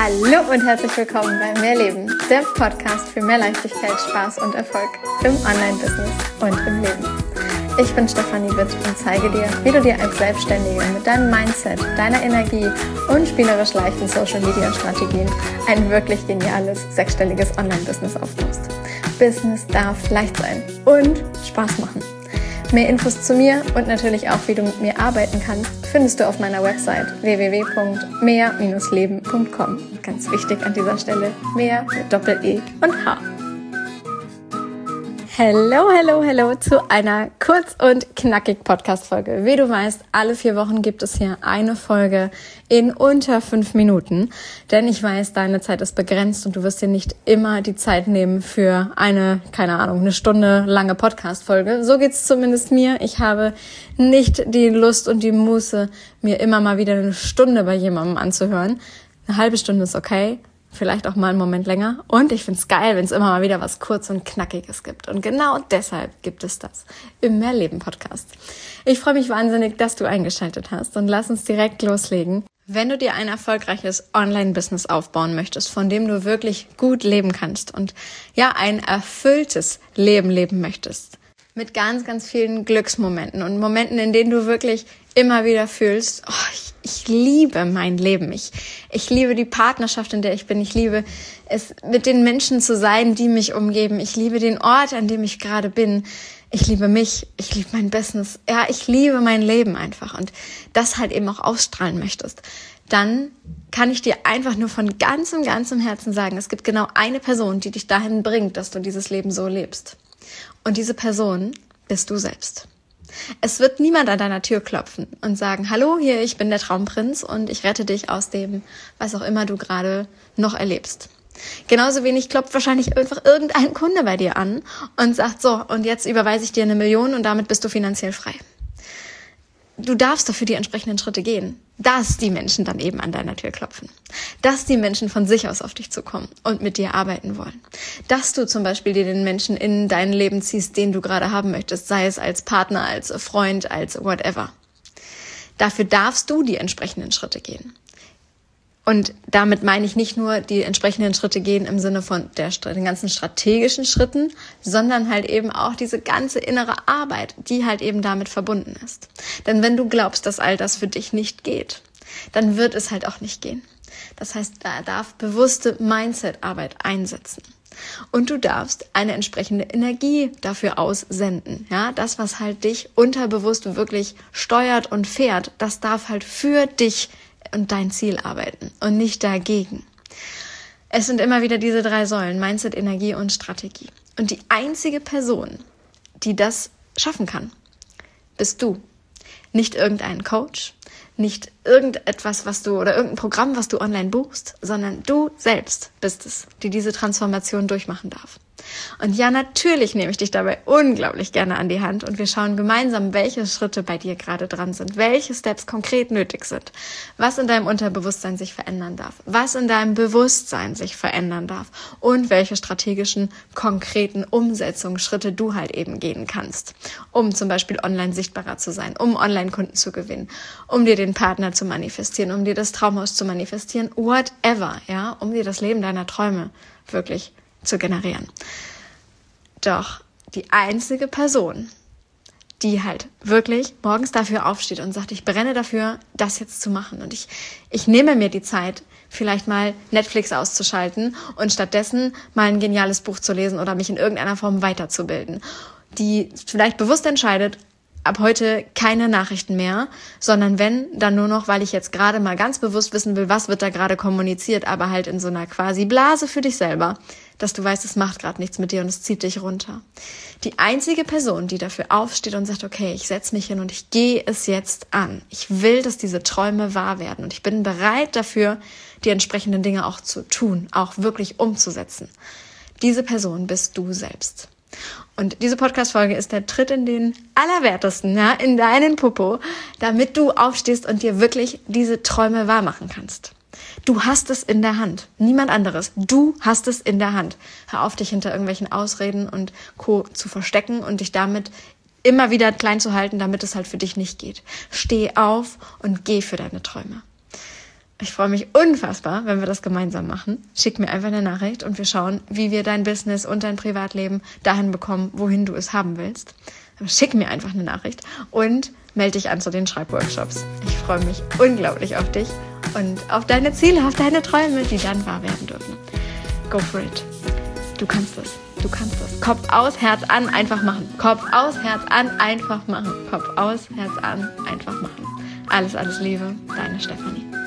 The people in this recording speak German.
Hallo und herzlich willkommen bei Mehrleben, der Podcast für mehr Leichtigkeit, Spaß und Erfolg im Online-Business und im Leben. Ich bin Stefanie Witt und zeige dir, wie du dir als Selbstständige mit deinem Mindset, deiner Energie und spielerisch leichten Social-Media-Strategien ein wirklich geniales, sechsstelliges Online-Business aufbaust. Business darf leicht sein und Spaß machen. Mehr Infos zu mir und natürlich auch, wie du mit mir arbeiten kannst, findest du auf meiner Website www.mehr-leben.com. Ganz wichtig an dieser Stelle, mehr mit Doppel-E und H. Hello zu einer kurz und knackig Podcast-Folge. Wie du weißt, alle 4 Wochen gibt es hier eine Folge in unter 5 Minuten, denn ich weiß, deine Zeit ist begrenzt und du wirst dir nicht immer die Zeit nehmen für eine Stunde lange Podcast-Folge. So geht's zumindest mir. Ich habe nicht die Lust und die Muße, mir immer mal wieder eine Stunde bei jemandem anzuhören. Eine halbe Stunde ist okay. Vielleicht auch mal einen Moment länger. Und ich find's geil, wenn es immer mal wieder was kurz und knackiges gibt. Und genau deshalb gibt es das im Mehrleben-Podcast. Ich freue mich wahnsinnig, dass du eingeschaltet hast. Und lass uns direkt loslegen. Wenn du dir ein erfolgreiches Online-Business aufbauen möchtest, von dem du wirklich gut leben kannst und ja, ein erfülltes Leben leben möchtest, mit ganz, ganz vielen Glücksmomenten und Momenten, in denen du wirklich immer wieder fühlst, ich liebe mein Leben. Ich liebe die Partnerschaft, in der ich bin. Ich liebe es, mit den Menschen zu sein, die mich umgeben. Ich liebe den Ort, an dem ich gerade bin. Ich liebe mich. Ich liebe mein Business. Ja, ich liebe mein Leben einfach. Und das halt eben auch ausstrahlen möchtest. Dann kann ich dir einfach nur von ganzem Herzen sagen, es gibt genau eine Person, die dich dahin bringt, dass du dieses Leben so lebst. Und diese Person bist du selbst. Es wird niemand an deiner Tür klopfen und sagen, hallo, hier, ich bin der Traumprinz und ich rette dich aus dem, was auch immer du gerade noch erlebst. Genauso wenig klopft wahrscheinlich einfach irgendein Kunde bei dir an und sagt, so, und jetzt überweise ich dir 1 Million und damit bist du finanziell frei. Du darfst dafür die entsprechenden Schritte gehen, dass die Menschen dann eben an deiner Tür klopfen, dass die Menschen von sich aus auf dich zukommen und mit dir arbeiten wollen, dass du zum Beispiel dir den Menschen in dein Leben ziehst, den du gerade haben möchtest, sei es als Partner, als Freund, als whatever. Dafür darfst du die entsprechenden Schritte gehen. Und damit meine ich nicht nur die entsprechenden Schritte gehen im Sinne von den ganzen strategischen Schritten, sondern halt eben auch diese ganze innere Arbeit, die halt eben damit verbunden ist. Denn wenn du glaubst, dass all das für dich nicht geht, dann wird es halt auch nicht gehen. Das heißt, da darf bewusste Mindset-Arbeit einsetzen. Und du darfst eine entsprechende Energie dafür aussenden. Ja, das, was halt dich unterbewusst wirklich steuert und fährt, das darf halt für dich und dein Ziel arbeiten und nicht dagegen. Es sind immer wieder diese 3 Säulen, Mindset, Energie und Strategie. Und die einzige Person, die das schaffen kann, bist du. Nicht irgendein Coach, nicht irgendetwas, oder irgendein Programm, was du online buchst, sondern du selbst bist es, die diese Transformation durchmachen darf. Und ja, natürlich nehme ich dich dabei unglaublich gerne an die Hand und wir schauen gemeinsam, welche Schritte bei dir gerade dran sind, welche Steps konkret nötig sind, was in deinem Unterbewusstsein sich verändern darf, was in deinem Bewusstsein sich verändern darf und welche strategischen, konkreten Umsetzungsschritte du halt eben gehen kannst, um zum Beispiel online sichtbarer zu sein, um Online-Kunden zu gewinnen, um dir den Partner zu manifestieren, um dir das Traumhaus zu manifestieren, whatever, ja, um dir das Leben deiner Träume wirklich zu generieren. Doch die einzige Person, die halt wirklich morgens dafür aufsteht und sagt, ich brenne dafür, das jetzt zu machen und ich nehme mir die Zeit, vielleicht mal Netflix auszuschalten und stattdessen mal ein geniales Buch zu lesen oder mich in irgendeiner Form weiterzubilden, die vielleicht bewusst entscheidet, ab heute keine Nachrichten mehr, sondern wenn, dann nur noch, weil ich jetzt gerade mal ganz bewusst wissen will, was wird da gerade kommuniziert, aber halt in so einer quasi Blase für dich selber, dass du weißt, es macht gerade nichts mit dir und es zieht dich runter. Die einzige Person, die dafür aufsteht und sagt, okay, ich setze mich hin und ich gehe es jetzt an. Ich will, dass diese Träume wahr werden und ich bin bereit dafür, die entsprechenden Dinge auch zu tun, auch wirklich umzusetzen. Diese Person bist du selbst. Und diese Podcast-Folge ist der Tritt in den Allerwertesten, ja, in deinen Popo, damit du aufstehst und dir wirklich diese Träume wahr machen kannst. Du hast es in der Hand, niemand anderes. Du hast es in der Hand. Hör auf, dich hinter irgendwelchen Ausreden und Co. zu verstecken und dich damit immer wieder klein zu halten, damit es halt für dich nicht geht. Steh auf und geh für deine Träume. Ich freue mich unfassbar, wenn wir das gemeinsam machen. Schick mir einfach eine Nachricht und wir schauen, wie wir dein Business und dein Privatleben dahin bekommen, wohin du es haben willst. Aber schick mir einfach eine Nachricht und melde dich an zu den Schreibworkshops. Ich freue mich unglaublich auf dich und auf deine Ziele, auf deine Träume, die dann wahr werden dürfen. Go for it. Du kannst es. Du kannst es. Kopf aus, Herz an, einfach machen. Kopf aus, Herz an, einfach machen. Kopf aus, Herz an, einfach machen. Alles, alles Liebe, deine Stefanie.